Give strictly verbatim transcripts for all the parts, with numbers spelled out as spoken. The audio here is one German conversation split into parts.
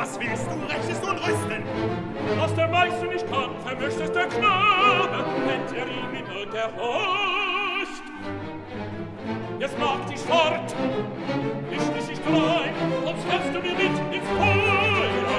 Was willst du, rechtest und rüsten? Was der Meister nicht kann, vermöcht es der Knabe, wenn er ihm in Not erhorcht. Jetzt mag dich fort, ich dich nicht rein, sonst kannst du mir mit ins Feuer.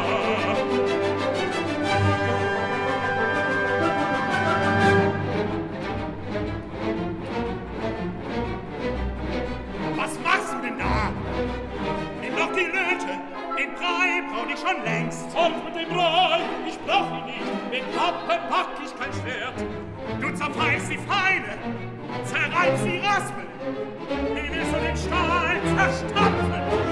Was machst du denn da? Nimm doch die Löte, den Brei brauch ich schon längst. Fort mit dem Brei, ich brauch ihn nicht, mit Pappe pack ich kein Schwert. Du zerfeilst die Pfeile, zerreibst die Raspel, wie willst du den Stahl zerstampfen?